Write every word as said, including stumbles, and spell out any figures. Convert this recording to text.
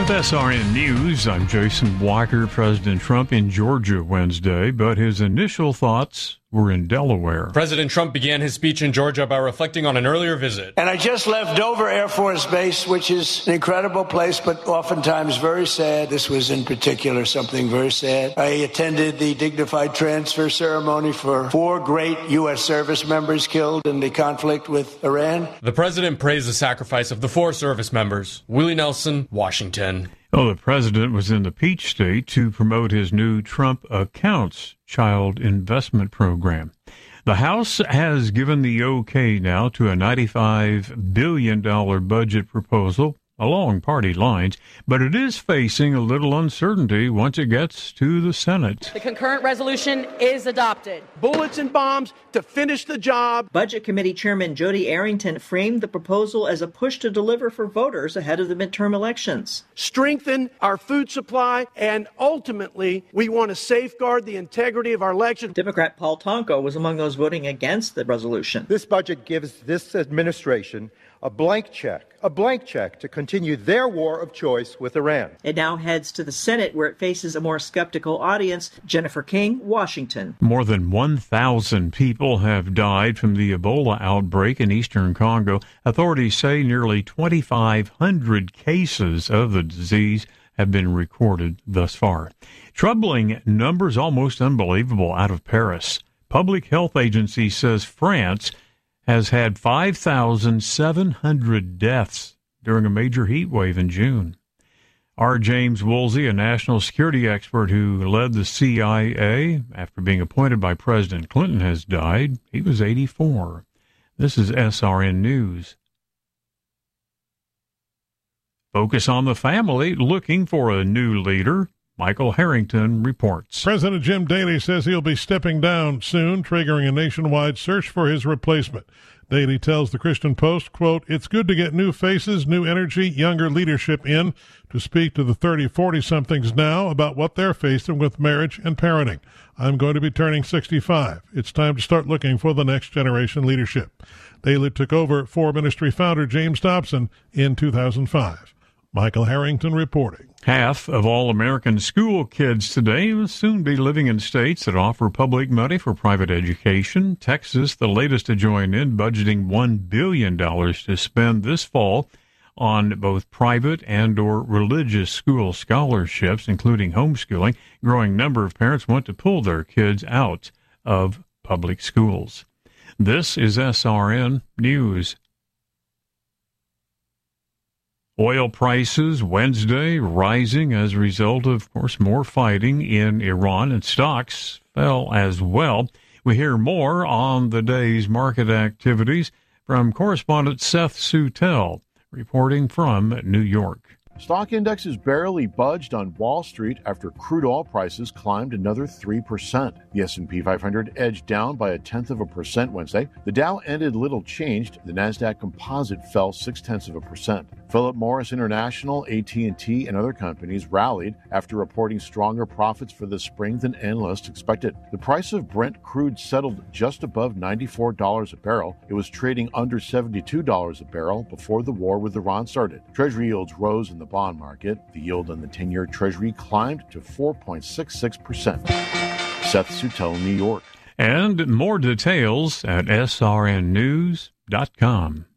With S R N News, I'm Jason Walker. President Trump in Georgia Wednesday, but his initial thoughts were in Delaware. President Trump began his speech in Georgia by reflecting on an earlier visit. And I just left Dover Air Force Base, which is an incredible place, but oftentimes very sad. This was in particular something very sad. I attended the dignified transfer ceremony for four great U S service members killed in the conflict with Iran. The president praised the sacrifice of the four service members. Willie Nelson, Washington. Well, the president was in the Peach State to promote his new Trump Accounts child investment program. The House has given the okay now to a ninety-five billion dollars budget proposal along party lines, but it is facing a little uncertainty once it gets to the Senate. The concurrent resolution is adopted. Bullets and bombs to finish the job. Budget Committee Chairman Jody Arrington framed the proposal as a push to deliver for voters ahead of the midterm elections. Strengthen our food supply, and ultimately, we want to safeguard the integrity of our election. Democrat Paul Tonko was among those voting against the resolution. This budget gives this administration a blank check, a blank check to continue their war of choice with Iran. It now heads to the Senate, where it faces a more skeptical audience. Jennifer King, Washington. More than one thousand people have died from the Ebola outbreak in eastern Congo. Authorities say nearly twenty-five hundred cases of the disease have been recorded thus far. Troubling numbers, almost unbelievable, out of Paris. Public Health Agency says France has had five thousand seven hundred deaths during a major heat wave in June. R. James Woolsey, a national security expert who led the C I A after being appointed by President Clinton, has died. He was eighty-four. This is S R N News. Focus on the Family, looking for a new leader. Michael Harrington reports. President Jim Daley says he'll be stepping down soon, triggering a nationwide search for his replacement. Daley tells the Christian Post, quote, "It's good to get new faces, new energy, younger leadership in to speak to the thirty, forty-somethings now about what they're facing with marriage and parenting. I'm going to be turning sixty-five. It's time to start looking for the next generation leadership." Daley took over for ministry founder James Dobson in two thousand five. Michael Harrington reporting. Half of all American school kids today will soon be living in states that offer public money for private education. Texas, the latest to join in, budgeting one billion dollars to spend this fall on both private and or religious school scholarships, including homeschooling. Growing number of parents want to pull their kids out of public schools. This is S R N News. Oil prices Wednesday rising as a result of, of course, more fighting in Iran, and stocks fell as well. We hear more on the day's market activities from correspondent Seth Sutel, reporting from New York. Stock indexes barely budged on Wall Street after crude oil prices climbed another three percent. The S and P five hundred edged down by a tenth of a percent Wednesday. The Dow ended little changed. The Nasdaq Composite fell six tenths of a percent. Philip Morris International, A T and T, and other companies rallied after reporting stronger profits for the spring than analysts expected. The price of Brent crude settled just above ninety-four dollars a barrel. It was trading under seventy-two dollars a barrel before the war with Iran started. Treasury yields rose in the bond market. The yield on the ten-year Treasury climbed to four point six six percent. Seth Sutel, New York. And more details at S R N news dot com.